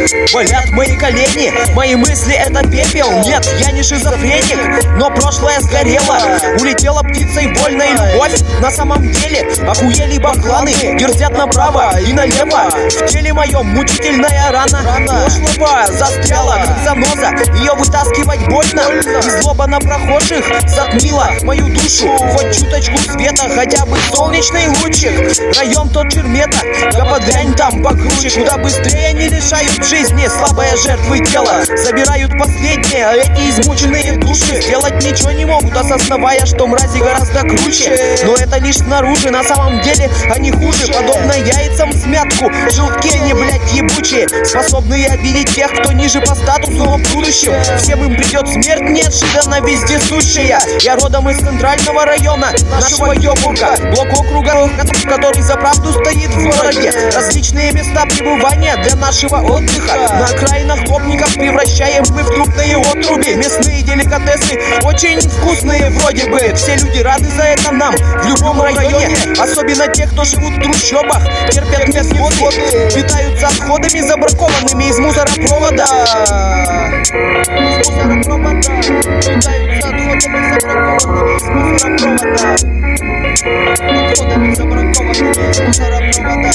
Болят мои колени, мои мысли это пепел. Нет, я не шизофреник, но прошлое сгорело. Улетела птицей вольная любовь. На самом деле охуели бакланы, дерзят направо и налево. В теле моем мучительная рана. Прошлого застряла, как заноза, ее вытаскивать больно. И злоба на прохожих затмила мою душу. Хоть чуточку света, хотя бы солнечный лучик. Район тот Чермета, дрянь там покруче. Куда быстрее не лишают жизни слабые жертвы тела. Забирают последние, а эти измученные души сделать ничего не могут, осознавая, что мрази гораздо круче. Но это лишь снаружи, на самом деле они хуже. Подобно яйцам в смятку, желтки они, блядь, ебучие, способные обидеть тех, кто ниже по статусу, но в будущем всем им придет смерть неожиданно вездесущая. Я родом из центрального района нашего ёбурга, блок округа, который за правду стоит в городе. Различные места пребывания для нашего отдыха. На окраинах гопников превращаем мы в трупные отруби. Местные деликатесы очень вкусные вроде бы. Все люди рады за это нам в любом районе. Особенно те, кто живут в трущобах, терпят невзгоды, питаются отходами, забракованными из мусоропровода. Питаются отходами, забракованными из мусоропровода.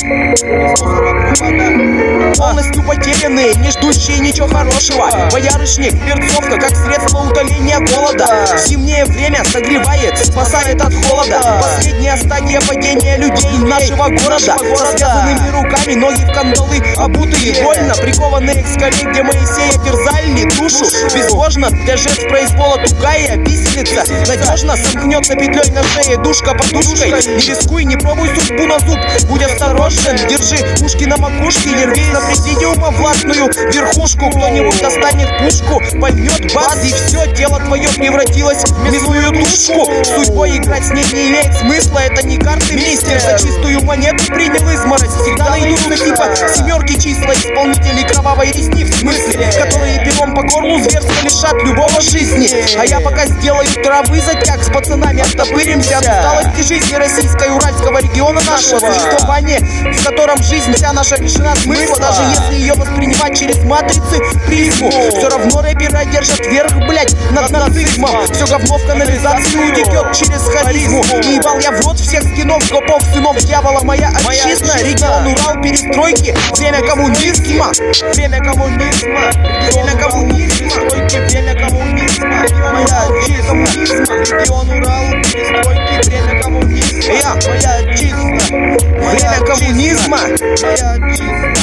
Полностью потерянные, не ждущие ничего хорошего. Боярышник, перцовка, как средство утоления голода. Зимнее время согревает, спасает от холода. Последняя стадия падения людей нашего города. Со связанными руками, ноги в кандалы, обутые больно, прикованные к скале, где Моисея терзали душу. Безбожно, для жертв произвола тугая виселица. Надежно сомкнется петлей на шее, душка подушкой. Не рискуй, не пробуй судьбу на зуб, будь осторожен. Держи ушки на макушке, не рвись на президиума властную верхушку. Кто-нибудь достанет пушку, пальнет бац, и все, тело твое превратилось в мясную тушку. Судьбой играть с ней не имеет смысла, это не карты мистер. За чистую монету принял изморозь. Всегда найдутся типа семерки числа исполнителей кровавой резни, в смысле, которые пером по горлу зверски лишат любого жизни. А я пока сделаю травы затяг, с пацанами оттопыримся от усталости жизни российской уральского региона нашего существования, в котором жизнь вся наша лишена смысла. Даже если ее воспринимать через матрицы призму, все равно рэперы держат верх, блять, над нацизмом. Все говно в канализацию утекет через харизму. И ебал я в рот всех скинов, клопов, сынов дьявола. Моя отчизна, регион Урал, перестройки, время коммунизма. Время коммунизма, время коммунизма, время коммунизма. Моя отчизна, регион Урал, перестройки, время коммунизма. Моя отчизна, время коммунизма. Моя отчизна.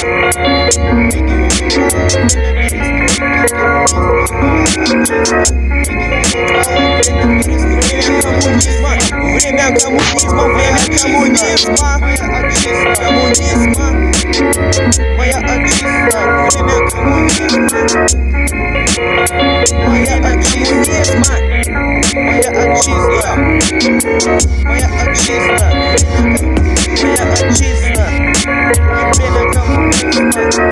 Время коммунизма, время коммунизма, коммунизма, моя отчизна, время коммунизма, моя отчизна, моя отчизна, моя отчизна, моя отчизна, время коммунизма.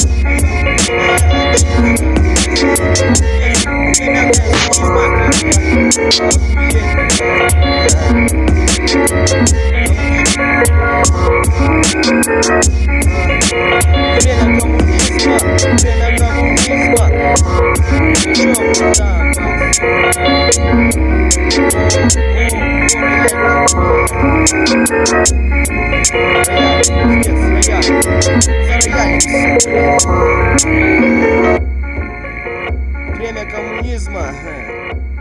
Время коммунизма.